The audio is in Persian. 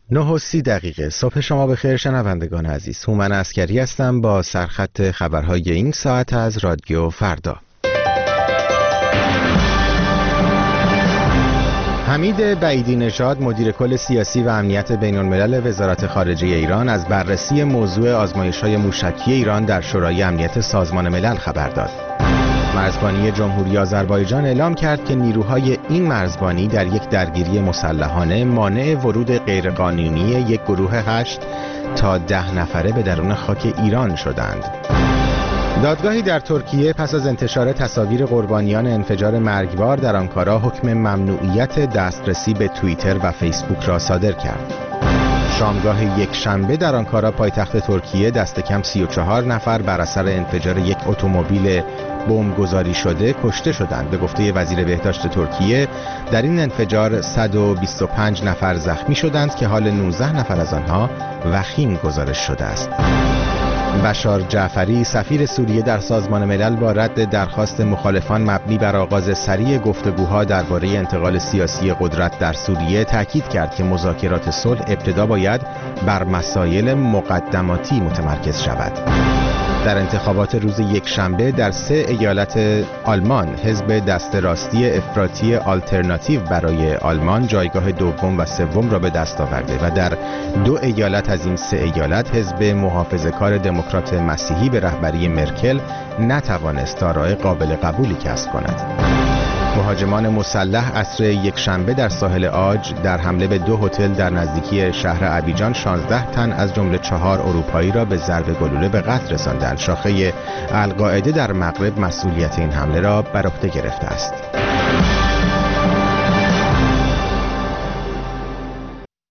9:30 صبح شما بخیر شنوندگان عزیز. هومن عسکری هستم با سرخط خبرهای این ساعت از رادیو فردا. حمید بعیدی نژاد مدیر کل سیاسی و امنیت بین الملل وزارت خارجه ایران از بررسی موضوع آزمایش‌های موشکی ایران در شورای امنیت سازمان ملل خبر داد. مرزبانی جمهوری آذربایجان اعلام کرد که نیروهای این مرزبانی در یک درگیری مسلحانه مانع ورود غیرقانونی یک گروه 8 تا 10 نفره به درون خاک ایران شدند. دادگاهی در ترکیه پس از انتشار تصاویر قربانیان انفجار مرگبار در آنکارا حکم ممنوعیت دسترسی به توییتر و فیسبوک را صادر کرد. شامگاه یک شنبه در آنکارا پایتخت ترکیه دست کم 34 نفر بر اثر انفجار یک اتومبیل بمبگذاری شده کشته شدند. به گفته وزیر بهداشت ترکیه در این انفجار 125 نفر زخمی شدند که حال 19 نفر از آنها وخیم گزارش شده است. بشار جعفری سفیر سوریه در سازمان ملل با رد درخواست مخالفان مبنی بر آغاز سریع گفتگوها درباره انتقال سیاسی قدرت در سوریه تاکید کرد که مذاکرات صلح ابتدا باید بر مسائل مقدماتی متمرکز شود. در انتخابات روز یکشنبه در 3 ایالت آلمان حزب دست راستی افراطی آلترناتیو برای آلمان جایگاه دوم و سوم را به دست آورده و در 2 ایالت از این 3 ایالت حزب محافظه‌کار دموکرات مسیحی به رهبری مرکل نتوانست آراء قابل قبولی کسب کند. مهاجمان مسلح عصر یکشنبه در ساحل عاج در حمله به 2 هتل در نزدیکی شهر ابیجان 16 تن از جمله 4 اروپایی را به ضرب گلوله به قتل رساندند. شاخه القاعده در مغرب مسئولیت این حمله را بر عهده گرفته است.